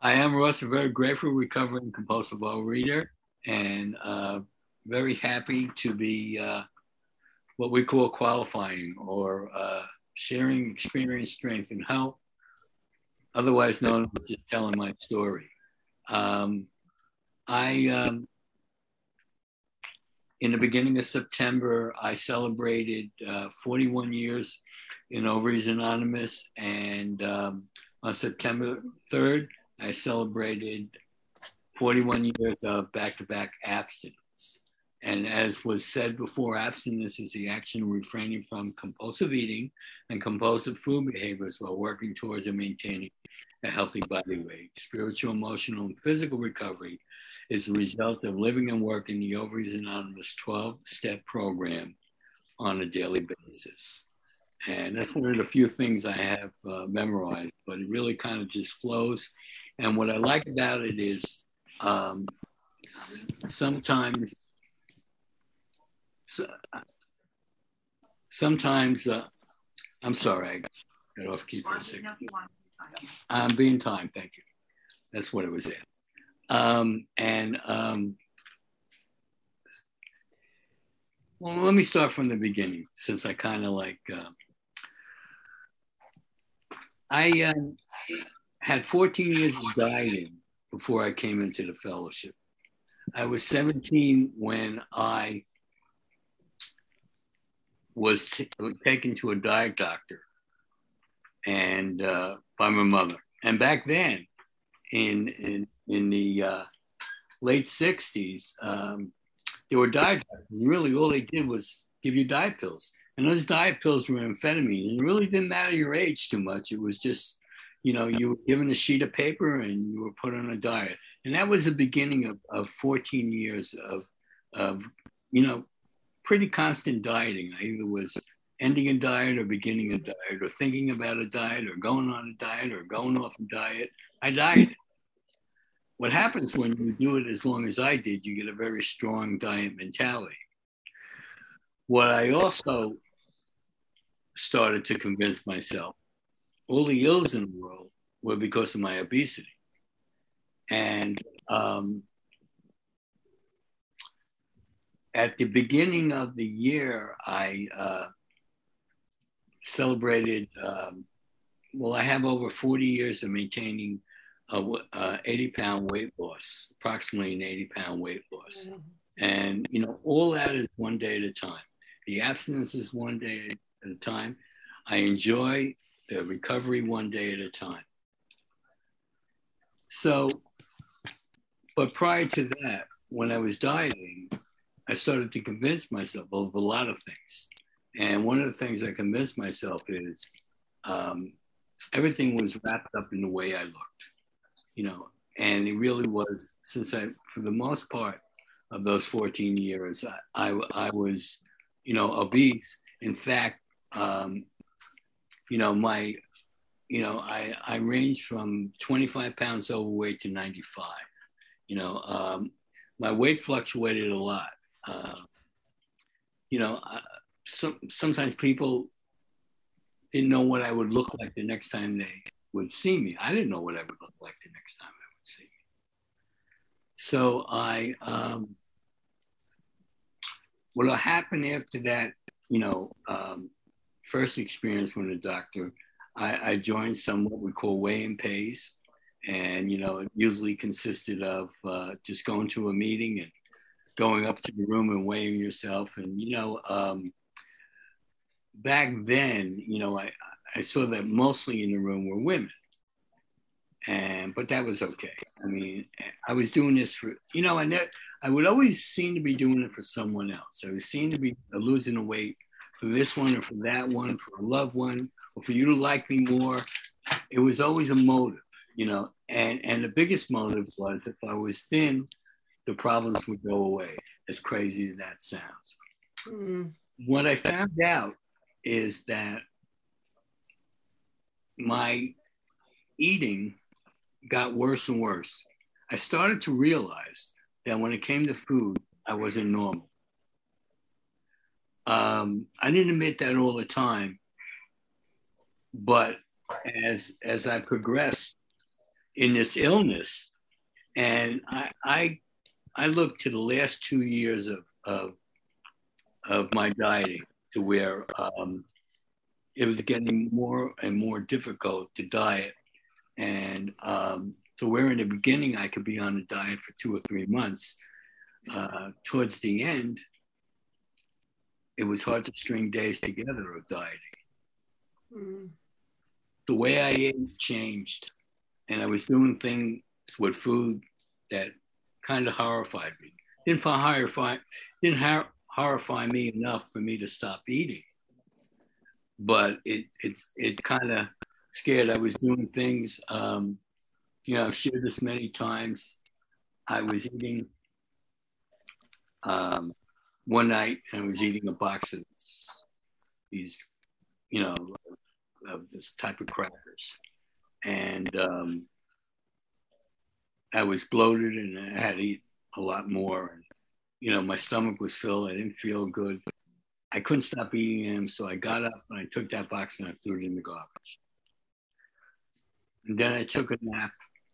I am Ross, a very grateful, recovering compulsive overeater, and very happy to be what we call qualifying or sharing experience, strength, and health, otherwise known as just telling my story. Um, I, in the beginning of September, I celebrated 41 years in Ovaries Anonymous, and on September 3rd, I celebrated 41 years of back-to-back abstinence. And as was said before, abstinence is the action of refraining from compulsive eating and compulsive food behaviors while working towards and maintaining a healthy body weight. Spiritual, emotional, and physical recovery is the result of living and working the Ovaries Anonymous 12-step program on a daily basis. And that's one of the few things I have memorized, but it really kind of just flows. And what I like about it is um, sometimes, sometimes, I'm sorry, I got off key for a second. I'm being timed, thank you. That's what it was at. Well, let me start from the beginning, since I kind of like, I had 14 years of dieting before I came into the fellowship. I was 17 when I was taken to a diet doctor and by my mother. And back then, in the late 60s, there were diet doctors. And really, all they did was give you diet pills. And those diet pills were amphetamines. It really didn't matter your age too much. It was just, you were given a sheet of paper and you were put on a diet. And that was the beginning of 14 years of pretty constant dieting. I either was ending a diet or beginning a diet or thinking about a diet or going on a diet or going off a diet. I dieted. What happens when you do it as long as I did, you get a very strong diet mentality. What I also started to convince myself, all the ills in the world were because of my obesity. And at the beginning of the year, I celebrated, I have over 40 years of maintaining a 80-pound weight loss, approximately an 80-pound weight loss. And, all that is one day at a time. The abstinence is one day at a time. I enjoy the recovery one day at a time. So, but prior to that, when I was dieting, I started to convince myself of a lot of things. And one of the things I convinced myself is everything was wrapped up in the way I looked, and it really was, since for the most part of those 14 years, I was, obese. In fact, I ranged from 25 pounds overweight to 95. My weight fluctuated a lot. Sometimes people didn't know what I would look like the next time they would see me. I didn't know what I would look like the next time I would see me. So what happened after that, first experience with a doctor, I joined some what we call weigh and pays. And, it usually consisted of just going to a meeting and going up to the room and weighing yourself. And, back then, I saw that mostly in the room were women. But that was okay. I mean, I was doing this for, I would always seem to be doing it for someone else. I would seem to be losing the weight for this one or for that one, for a loved one, or for you to like me more. It was always a motive, and the biggest motive was if I was thin, the problems would go away, as crazy as that sounds. What I found out is that my eating got worse and worse. I started to realize that when it came to food, I wasn't normal. I didn't admit that all the time, but as I progressed, in this illness. And I looked to the last 2 years of my dieting to where it was getting more and more difficult to diet. And to where in the beginning I could be on a diet for 2 or 3 months. Towards the end, it was hard to string days together of dieting. Mm. The way I ate changed, and I was doing things with food that kind of horrified me. Didn't horrify me enough for me to stop eating, but it kind of scared. I was doing things. I've shared this many times. I was eating one night, and I was eating a box of these, of this type of crackers, and I was bloated, and I had to eat a lot more. And my stomach was filled. I didn't feel good. I couldn't stop eating them, so I got up and I took that box and I threw it in the garbage. And then I took a nap.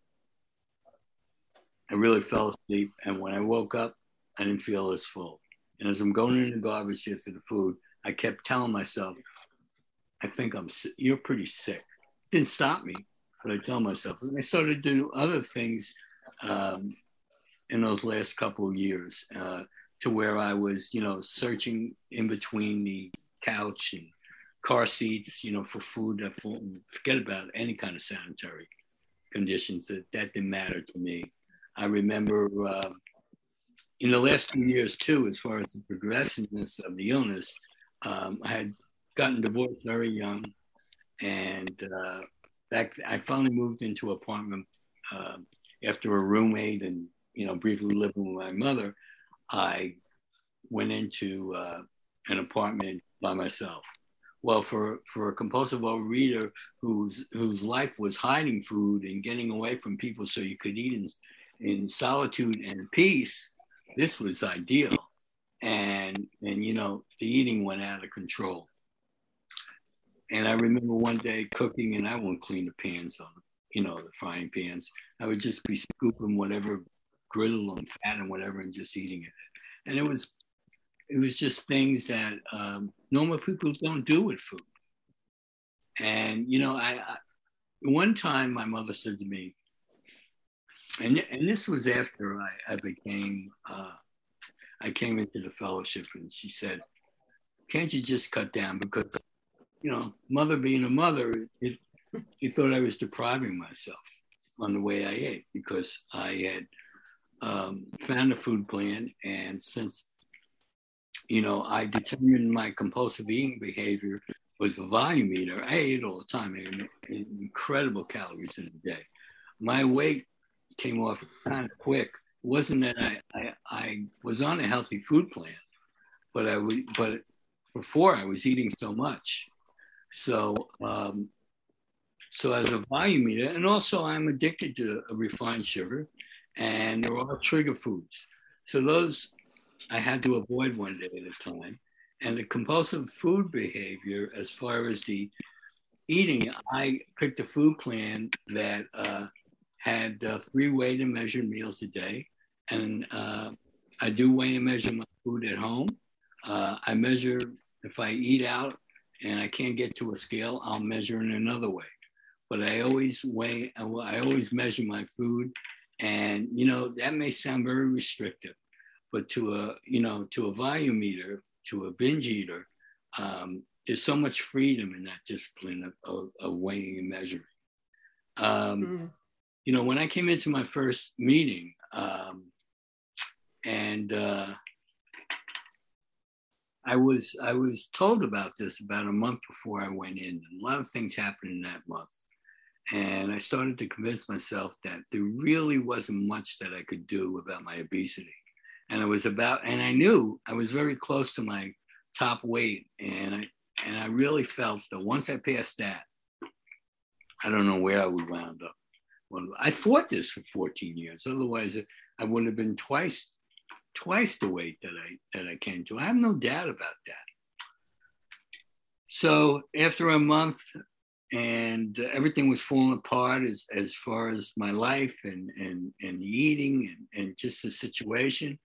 I really fell asleep, and when I woke up, I didn't feel as full. And as I'm going in the garbage after the food, I kept telling myself, I think you're pretty sick. It didn't stop me, but I tell myself. And I started to do other things in those last couple of years to where I was, searching in between the couch and car seats, for food. Forget about any kind of sanitary conditions. That didn't matter to me. I remember in the last 2 years, too, as far as the progressiveness of the illness, I had gotten divorced very young. And I finally moved into an apartment after a roommate and, briefly living with my mother. I went into an apartment by myself. Well, for a compulsive overeater whose life was hiding food and getting away from people so you could eat in solitude and peace, this was ideal. And the eating went out of control. And I remember one day cooking, and I won't clean the pans on, the frying pans. I would just be scooping whatever griddle and fat and whatever and just eating it. And it was just things that normal people don't do with food. And, one time my mother said to me, and this was after I came into the fellowship, and she said, can't you just cut down? Because, mother being a mother, she thought I was depriving myself on the way I ate because I had found a food plan. And since, I determined my compulsive eating behavior was a volume eater, I ate all the time. I ate incredible calories in a day. My weight came off kind of quick. It wasn't that I was on a healthy food plan, but before I was eating so much. So as a volume eater, and also I'm addicted to refined sugar, and they're all trigger foods. So those I had to avoid one day at a time. And the compulsive food behavior, as far as the eating, I picked a food plan that had 3 weighed and measured meals a day. And I do weigh and measure my food at home. I measure if I eat out and I can't get to a scale, I'll measure in another way. But I always measure my food. And, that may sound very restrictive, but to a volume eater, to a binge eater, there's so much freedom in that discipline of weighing and measuring. When I came into my first meeting, and I was told about this about a month before I went in. And a lot of things happened in that month. And I started to convince myself that there really wasn't much that I could do about my obesity. And I knew I was very close to my top weight. And I really felt that once I passed that, I don't know where I would wound up. Well, I fought this for 14 years. Otherwise, I would have been twice the weight that I came to. I have no doubt about that. So after a month, and everything was falling apart as far as my life and the eating and just the situation.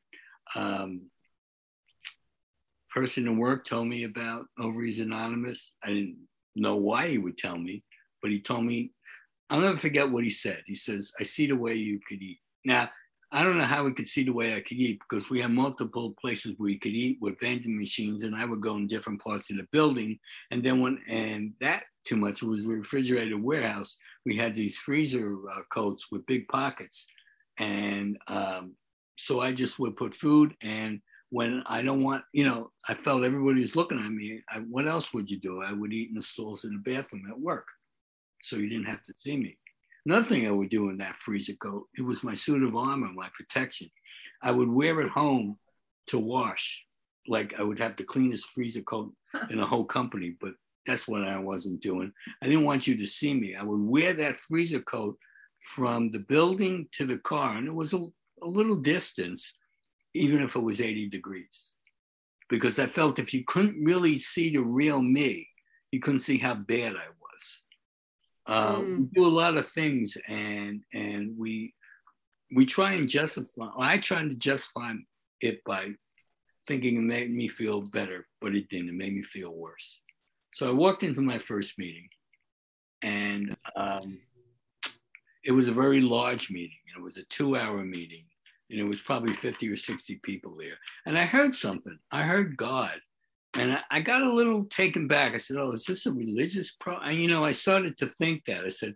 Person in work told me about Ovaries Anonymous. I didn't know why he would tell me, but he told me, I'll never forget what he said. He says, I see the way you could eat. Now, I don't know how we could see the way I could eat, because we had multiple places where you could eat with vending machines, and I would go in different parts of the building. And then that too much was a refrigerated warehouse. We had these freezer coats with big pockets. And so I just would put food, and when I don't want, I felt everybody was looking at me. What else would you do? I would eat in the stalls in the bathroom at work, so you didn't have to see me. Another thing I would do in that freezer coat, it was my suit of armor, my protection. I would wear it home to wash. Like I would have the cleanest freezer coat in the whole company, but that's what I wasn't doing. I didn't want you to see me. I would wear that freezer coat from the building to the car, and it was a little distance, even if it was 80 degrees, because I felt if you couldn't really see the real me, you couldn't see how bad I was. We do a lot of things, and we try and justify. I tried to justify it by thinking it made me feel better, but it didn't. It made me feel worse. So I walked into my first meeting, and it was a very large meeting. It was a 2-hour meeting, and it was probably 50 or 60 people there. And I heard something. I heard God. And I got a little taken back. I said, oh, is this a religious And, I started to think that. I said,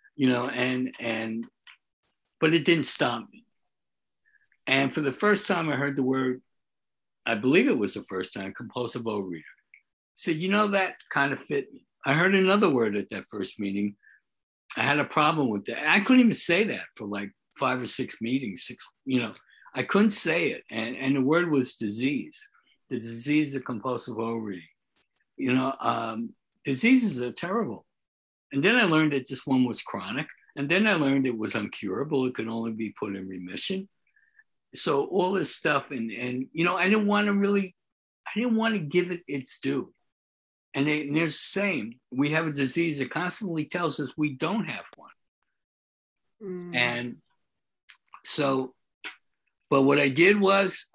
but it didn't stop me. And for the first time, I heard the word, I believe it was the first time, compulsive overeater. I said, that kind of fit me. I heard another word at that first meeting. I had a problem with that. I couldn't even say that for like 5 or 6 meetings, I couldn't say it. And the word was disease. The disease of compulsive overeating. Diseases are terrible. And then I learned that this one was chronic. And then I learned it was uncurable. It could only be put in remission. So all this stuff, and I didn't want to give it its due. And they're saying we have a disease that constantly tells us we don't have one. And so, but what I did was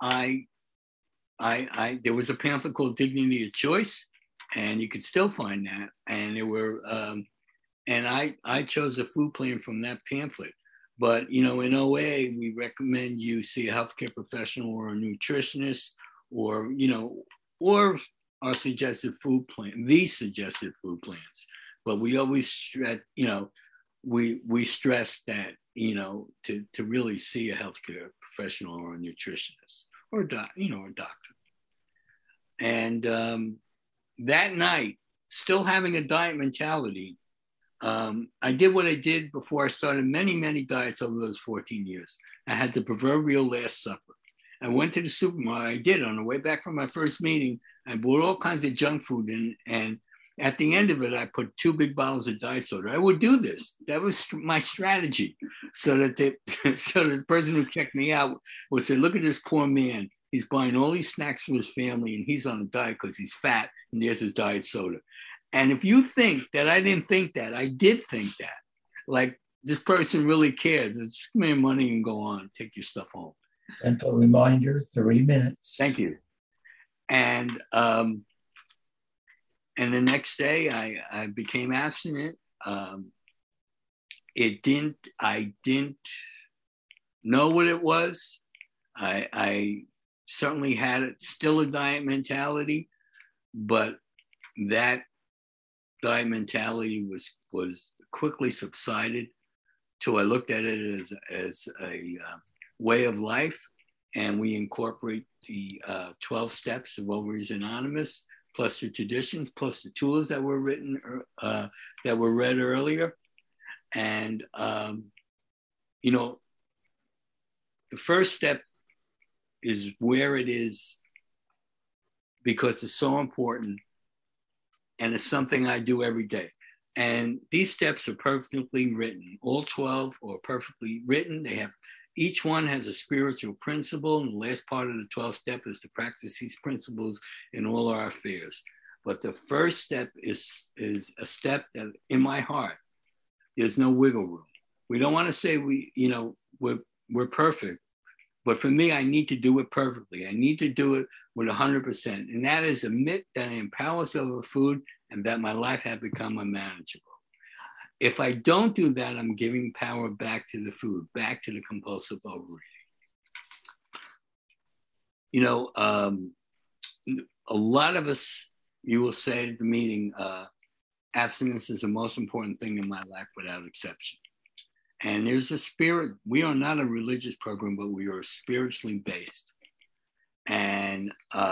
there was a pamphlet called Dignity of Choice, and you could still find that. And there were, and I chose a food plan from that pamphlet. But, in OA, we recommend you see a healthcare professional or a nutritionist, or our suggested food plan, these suggested food plans. But we always stress, we stress that, to really see a healthcare professional or a nutritionist or a doctor. And that night, still having a diet mentality, I did what I did before I started many, many diets over those 14 years. I had the proverbial Last Supper. I went to the supermarket. I did on the way back from my first meeting. I bought all kinds of junk food in, and at the end of it, I put 2 big bottles of diet soda. I would do this. That was my strategy, so that the person who checked me out would say, "Look at this poor man. He's buying all these snacks for his family, and he's on a diet because he's fat, and there's his diet soda." And if you think that I didn't think that, I did think that. Like, this person really cared. Just give me money and go on. Take your stuff home. Gentle reminder, 3 minutes. Thank you. And the next day I became abstinent. I didn't know what it was. I certainly had still a diet mentality, but that diet mentality was quickly subsided till I looked at it as a way of life. And we incorporate the 12 steps of Ovaries Anonymous, plus the traditions, plus the tools that were written, that were read earlier. And, the first step is where it is, because it's so important. And it's something I do every day. And these steps are perfectly written. All 12 are perfectly written. Each one has a spiritual principle. And the last part of the 12th step is to practice these principles in all our affairs. But the first step is a step that in my heart, there's no wiggle room. We don't want to say we're perfect, but for me, I need to do it perfectly. I need to do it with 100%. And that is admit that I am powerless over food and that my life had become unmanageable. If I don't do that, I'm giving power back to the food, back to the compulsive overeating. A lot of us, you will say at the meeting, abstinence is the most important thing in my life without exception. And there's a spirit. We are not a religious program, but we are spiritually based. And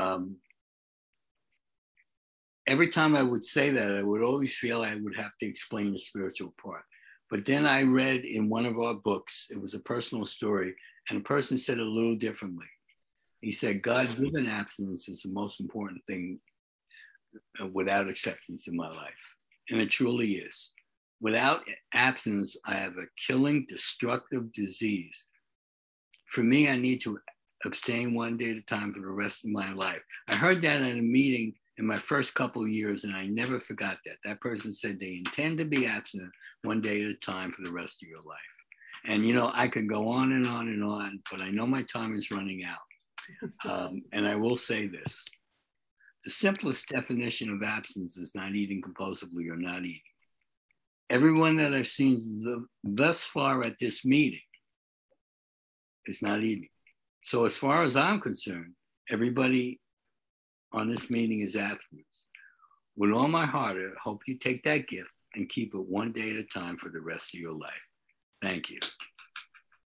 every time I would say that, I would always feel I would have to explain the spiritual part. But then I read in one of our books, it was a personal story, and a person said it a little differently. He said, God-given abstinence is the most important thing without acceptance in my life. And it truly is. Without abstinence, I have a killing, destructive disease. For me, I need to abstain one day at a time for the rest of my life. I heard that at a meeting in my first couple of years, and I never forgot that. That person said they intend to be abstinent one day at a time for the rest of your life. And, I could go on and on and on, but I know my time is running out. And I will say this. The simplest definition of abstinence is not eating compulsively or not eating. Everyone that I've seen thus far at this meeting is not eating. So as far as I'm concerned, everybody on this meeting is abstinence. With all my heart, I hope you take that gift and keep it one day at a time for the rest of your life. Thank you.